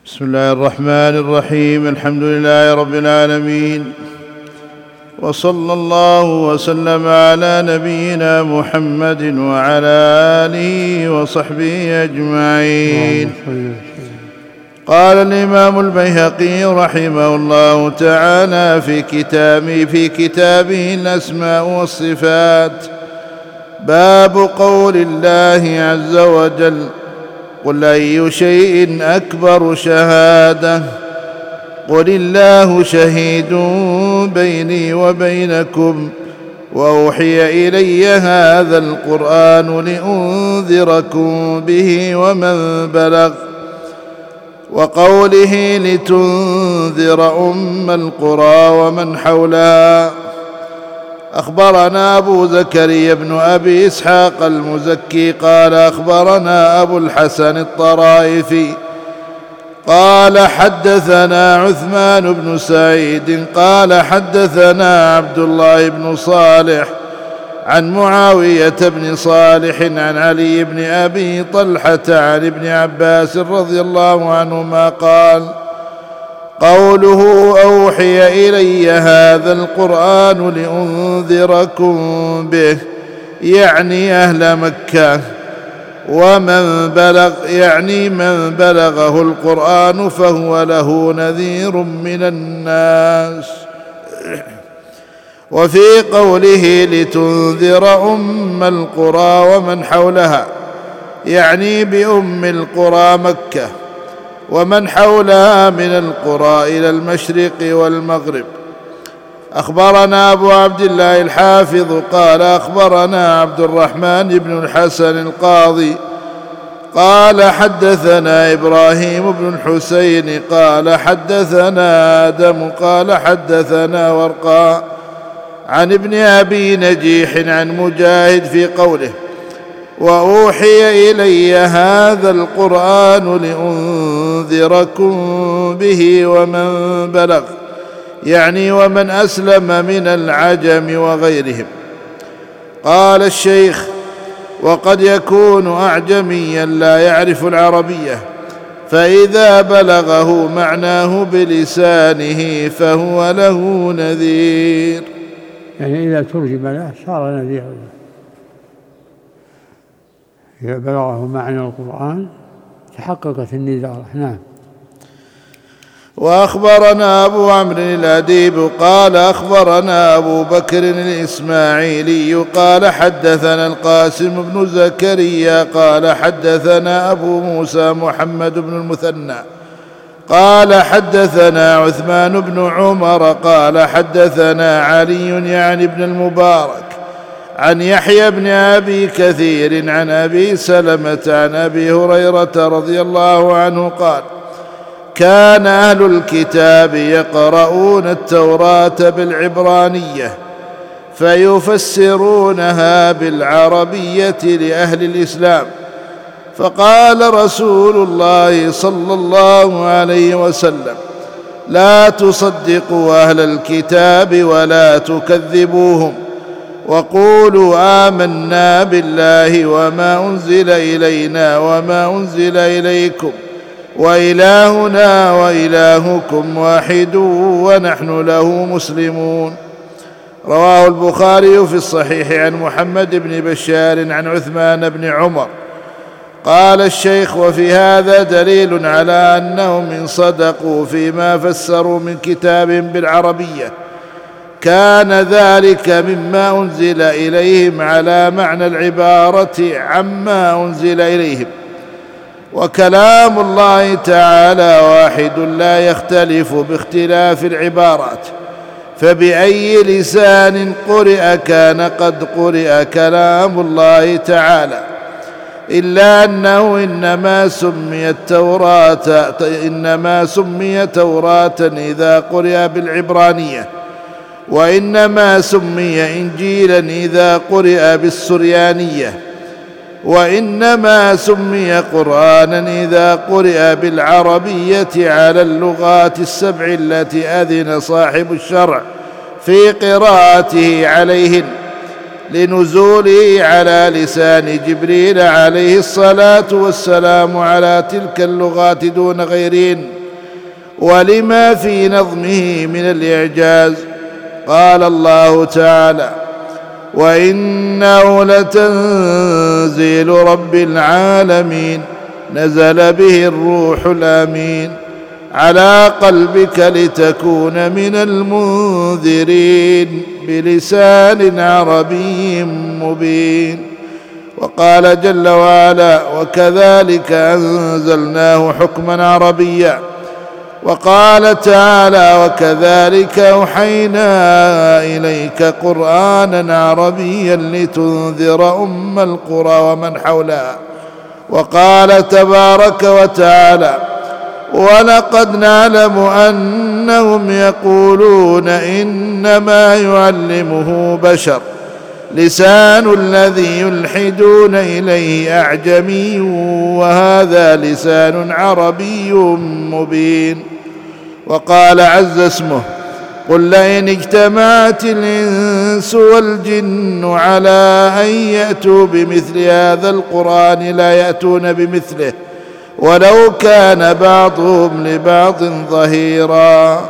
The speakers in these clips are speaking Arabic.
بسم الله الرحمن الرحيم. الحمد لله رب العالمين، وصلى الله وسلم على نبينا محمد وعلى آله وصحبه أجمعين. قال الإمام البيهقي رحمه الله تعالى في كتابه الأسماء والصفات: باب قول الله عز وجل: قل أي شيء أكبر شهادة؟ قل الله شهيد بيني وبينكم، وأوحي إلي هذا القرآن لأنذركم به ومن بلغ. وقوله لتنذر أم القرى ومن حولها. أخبرنا أبو زكريا بن أبي إسحاق المزكي قال أخبرنا أبو الحسن الطرائفي قال حدثنا عثمان بن سعيد قال حدثنا عبد الله بن صالح عن معاوية بن صالح عن علي بن أبي طلحة عن ابن عباس رضي الله عنهما قال: قوله أوحي إلي هذا القرآن لأنذركم به يعني أهل مكة، ومن بلغ يعني من بلغه القرآن فهو له نذير من الناس. وفي قوله لتنذر أم القرى ومن حولها يعني بأم القرى مكة، ومن حولها من القرى إلى المشرق والمغرب. أخبرنا أبو عبد الله الحافظ قال أخبرنا عبد الرحمن بن الحسن القاضي قال حدثنا إبراهيم بن الحسين قال حدثنا آدم قال حدثنا ورقاء عن ابن أبي نجيح عن مجاهد في قوله: وأوحي إلي هذا القرآن لأنذركم به ومن بلغ يعني ومن أسلم من العجم وغيرهم. قال الشيخ: وقد يكون أعجميا لا يعرف العربية، فإذا بلغه معناه بلسانه فهو له نذير. يعني إذا ترجم له صار نذيرا، إذا بلغه معنى القرآن تحققت النذارة. نعم. وأخبرنا أبو عمرو الأديب قال أخبرنا أبو بكر الإسماعيلي قال حدثنا القاسم بن زكريا قال حدثنا أبو موسى محمد بن المثنى قال حدثنا عثمان بن عمر قال حدثنا علي يعني ابن المبارك عن يحيى بن أبي كثير عن أبي سلمة عن أبي هريرة رضي الله عنه قال: كان أهل الكتاب يقرؤون التوراة بالعبرانية فيفسرونها بالعربية لأهل الإسلام، فقال رسول الله صلى الله عليه وسلم: لا تصدقوا أهل الكتاب ولا تكذبوهم، وقولوا آمنا بالله وما أنزل إلينا وما أنزل إليكم وإلهنا وإلهكم واحد ونحن له مسلمون. رواه البخاري في الصحيح عن محمد بن بشار عن عثمان بن عمر. قال الشيخ: وفي هذا دليل على أنهم إن صدقوا فيما فسروا من كتاب بالعربية كان ذلك مما أنزل إليهم على معنى العبارة عما أنزل إليهم، وكلام الله تعالى واحد لا يختلف باختلاف العبارات، فبأي لسان قرئ كان قد قرئ كلام الله تعالى، إلا أنه إنما سمي توراة إذا قرئ بالعبرانية، وإنما سمي إنجيلا إذا قرئ بالسريانية، وإنما سمي قرآنا إذا قرئ بالعربية على اللغات السبع التي أذن صاحب الشرع في قراءته عليهن، لنزوله على لسان جبريل عليه الصلاة والسلام على تلك اللغات دون غيرهن. ولما في نظمه من الإعجاز. قال الله تعالى: وإنه لتنزيل رب العالمين نزل به الروح الأمين على قلبك لتكون من المنذرين بلسان عربي مبين. وقال جل وعلا: وكذلك أنزلناه حكما عربيا. وقال تعالى: وكذلك أوحينا إليك قرآنا عربيا لتنذر أم القرى ومن حولها. وقال تبارك وتعالى: ولقد نعلم أنهم يقولون إنما يعلمه بشر لسان الذي يلحدون إليه أعجمي وهذا لسان عربي مبين. وقال عز اسمه: قل لئن اجتمعت الإنس والجن على أن يأتوا بمثل هذا القرآن لا يأتون بمثله ولو كان بعضهم لبعض ظهيرا.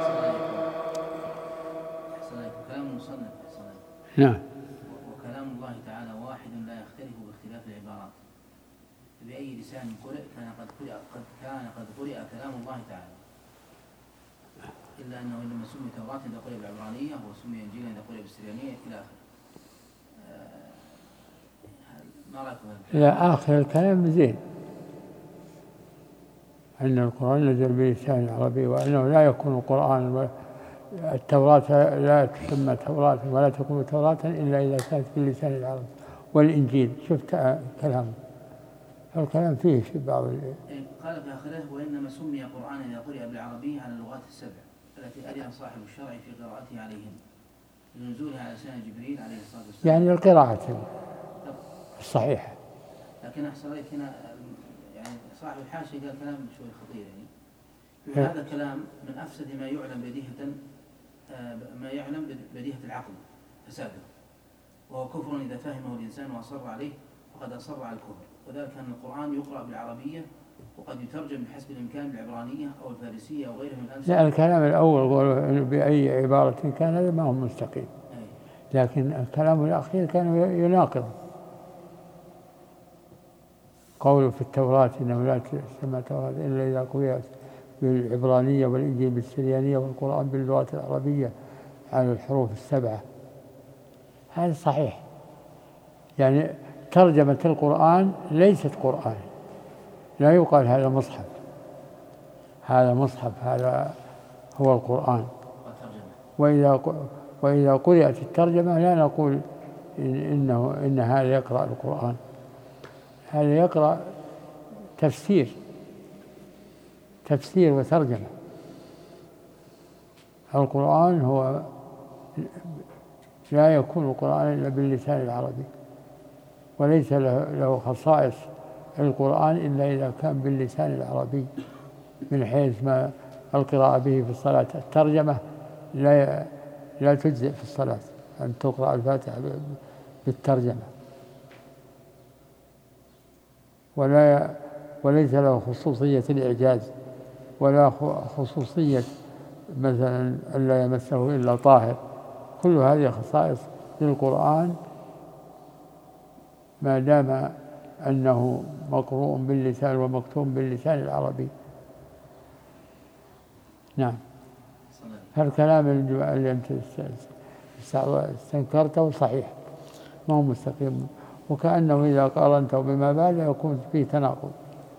نعم. وكلام الله تعالى واحد لا يختلف باختلاف العبارات. بأي لسان قرئ كان قد قرئ كلام الله تعالى، إلا أنه إنما سمي توراة إذا قرئ بالعبرانية وسمي إنجيلا إذا قرئ بالسريانية إلى آخره. ما رأيكم؟ إلى آخر الكلام زين، أن القرآن نزل بلسان العربي، وأنه لا يكون القرآن التوراة لا تسمى توراة ولا تكون توراة إلا إذا كانت باللسان العربي. والإنجيل شفت كلامه، الكلام فيه في بعض قال في آخره: وإنما سمي قرآن إذا قرئ بالعربية على اللغات السبع التي أذن صاحب الشرع في قراءته عليهم لنزولها على لسان جبريل عليه الصلاة والسلام، يعني القراءة الصحيحة. لكن أحسن رأيك هنا يعني صاحب الحاشية قال كلام شوي خطير، يعني هذا كلام من أفسد ما يعلم بديهة العقل فساده، وهو كفر إذا فهمه الإنسان وأصر عليه فقد أصر على الكفر. وذلك أن القرآن يقرأ بالعربية وقد يترجم بحسب الإمكان بالعبرانية أو الفارسية أو غيرها من الألسنة. لا، الكلام الأول قالوا بأي عبارة كان هذا ما هو مستقيم، لكن الكلام الأخير كان يناقض قوله في التوراة: إنه لا تسمى توراة إلا إذا قرئت بالعبرانية والإنجيل بالسريانية والقرآن باللغات العربية على الحروف السبعة. هذا صحيح، يعني ترجمة القرآن ليست قرآن، لا يقال هذا مصحف، هذا مصحف، هذا هو القرآن. وإذا قرأت الترجمة لا نقول إن هذا يقرأ القرآن، هذا يقرأ تفسير وترجمة. القرآن هو لا يكون القرآن إلا باللسان العربي، وليس له خصائص القرآن إلا إذا كان باللسان العربي، من حيث ما القراءة به في الصلاة. الترجمة لا تجزئ في الصلاة أن تقرأ الفاتحة بالترجمة، وليس له خصوصية الإعجاز ولا خصوصية مثلا ألا يمسه إلا طاهر. كل هذه خصائص للقرآن ما دام أنه مقروء باللسان ومكتوب باللسان العربي. نعم. فالكلام اللي أنت استنكرته صحيح، ما هو مستقيم، وكأنه إذا قارنته بما بعد يكون فيه تناقض.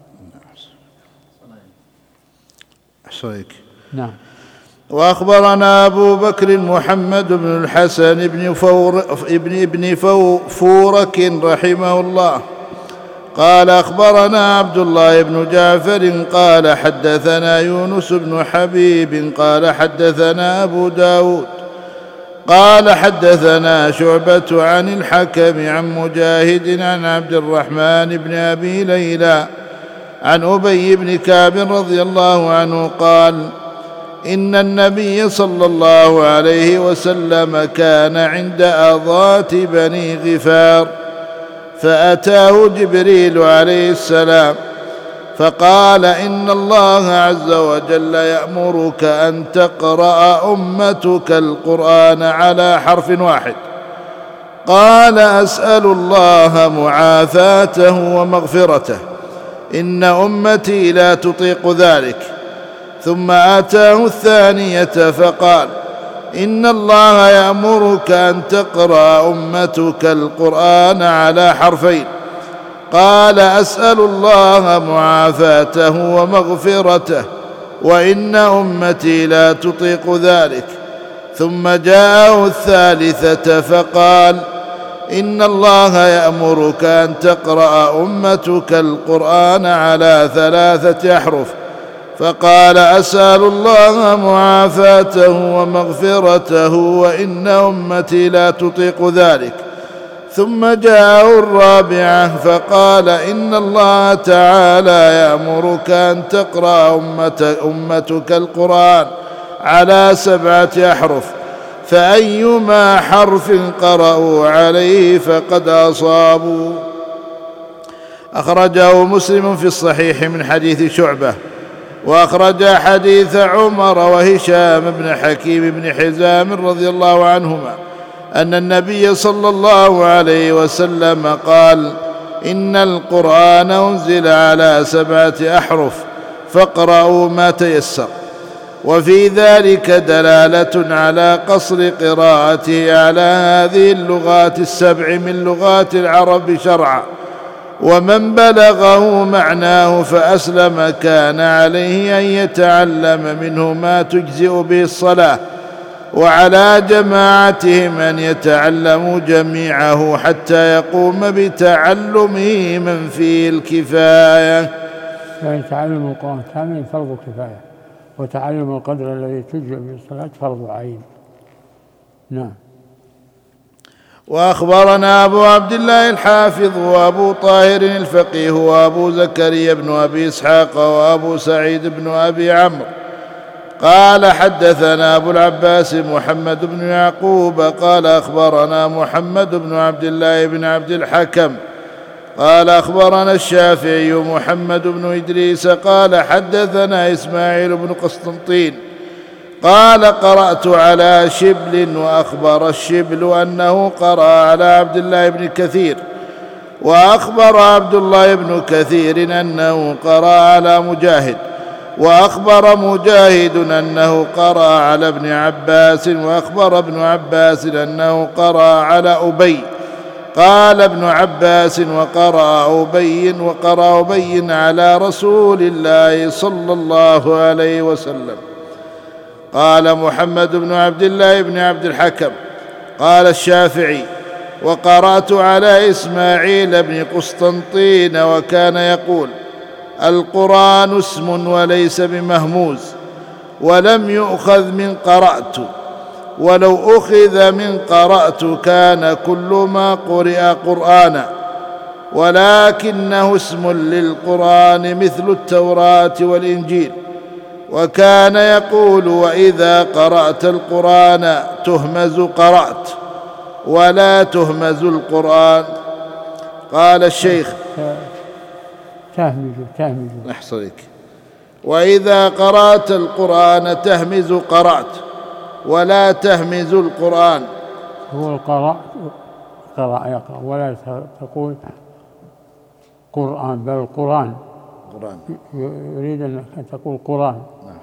أحسنك. نعم. وأخبرنا أبو بكر محمد بن الحسن ابن فورك رحمه الله قال: أخبرنا عبد الله بن جعفر قال: حدثنا يونس بن حبيب قال: حدثنا أبو داود قال: حدثنا شعبة عن الحكم عن مجاهد عن عبد الرحمن بن أبي ليلى عن أبي بن كعب رضي الله عنه قال: إن النبي صلى الله عليه وسلم كان عند أضات بني غفار، فأتاه جبريل عليه السلام فقال إن الله عز وجل يأمرك أن تقرأ أمتك القرآن على حرف واحد. قال أسأل الله معافاته ومغفرته، إن أمتي لا تطيق ذلك. ثم آتاه الثانية فقال إن الله يأمرك أن تقرأ أمتك القرآن على حرفين. قال أسأل الله معافاته ومغفرته، وإن أمتي لا تطيق ذلك. ثم جاءه الثالثة فقال إن الله يأمرك أن تقرأ أمتك القرآن على 3 أحرف. فقال أسأل الله معافاته ومغفرته، وإن أمتي لا تطيق ذلك. ثم جاءه الرابعة فقال إن الله تعالى يأمرك أن تقرأ أمتك القرآن على 7 أحرف، فأيما حرف قرأوا عليه فقد أصابوا. أخرجه مسلم في الصحيح من حديث شعبة. وأخرج حديث عمر وهشام بن حكيم بن حزام رضي الله عنهما أن النبي صلى الله عليه وسلم قال إن القرآن أنزل على 7 أحرف فاقرأوا ما تيسر. وفي ذلك دلالة على قصر قراءته على هذه اللغات السبع من لغات العرب شرعا، ومن بلغه معناه فأسلم كان عليه أن يتعلم منه ما تجزئ به الصلاة، وعلى جماعتهم أن يتعلموا جميعه حتى يقوم بتعلمه من فيه الكفاية. يعني تعلم القرآن كامل فرض كفاية، وتعلم القدر الذي تجزئ به الصلاة فرض عين. نعم. وأخبرنا أبو عبد الله الحافظ وأبو طاهر الفقيه وأبو زكريا بن أبي إسحاق وأبو سعيد بن أبي عمرو قال حدثنا أبو العباس محمد بن يعقوب قال أخبرنا محمد بن عبد الله بن عبد الحكم قال أخبرنا الشافعي محمد بن إدريس قال حدثنا إسماعيل بن قسطنطين قال قرأت على شبل، وأخبر الشبل أنه قرأ على عبد الله بن كثير، وأخبر عبد الله بن كثير أنه قرأ على مجاهد، وأخبر مجاهد أنه قرأ على ابن عباس، وأخبر ابن عباس أنه قرأ على أبي. قال ابن عباس وقرأ أبي على رسول الله صلى الله عليه وسلم. قال محمد بن عبد الله بن عبد الحكم قال الشافعي وقرأت على إسماعيل بن قسطنطين وكان يقول القرآن اسم وليس بمهموز، ولم يؤخذ من قرأت، ولو أخذ من قرأت كان كل ما قرئ قرآنا، ولكنه اسم للقرآن مثل التوراة والإنجيل. وكان يقول وإذا قرأت القرآن تهمز قرأت ولا تهمز القرآن. قال الشيخ تهمز أحصلك وإذا قرأت القرآن تهمز قرأت ولا تهمز القرآن. هو القراء يقرأ ولا تقول قرآن بل القرآن، يريد أن تقول قرآن.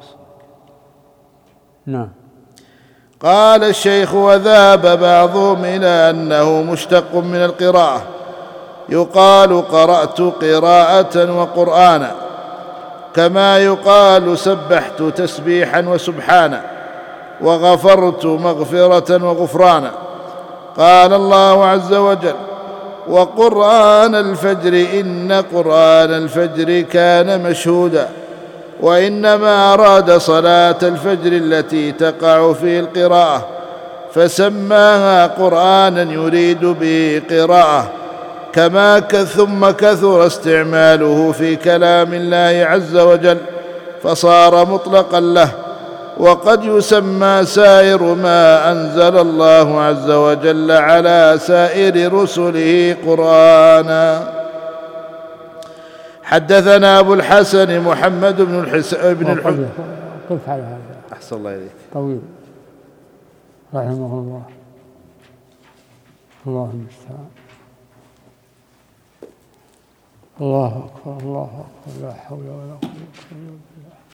نعم. قال الشيخ وذهب بعضهم إلى أنه مشتق من القراءة، يقال قرأت قراءة وقرآنا، كما يقال سبحت تسبيحا وسبحانا، وغفرت مغفرة وغفرانا. قال الله عز وجل وقرآن الفجر إن قرآن الفجر كان مشهودا، وإنما أراد صلاة الفجر التي تقع في القراءة فسماها قرآنا يريد به قراءة، ثم كثر استعماله في كلام الله عز وجل فصار مطلقا له. وقد يسمى سائر ما أنزل الله عز وجل على سائر رسله قرآنا. حدثنا أبو الحسن محمد بن الحسن قف على هذا. أحسن الله إليك. طويل رحمه الله. الله المستعان. الله أكبر الله أكبر لا حول ولا قوة إلا بالله.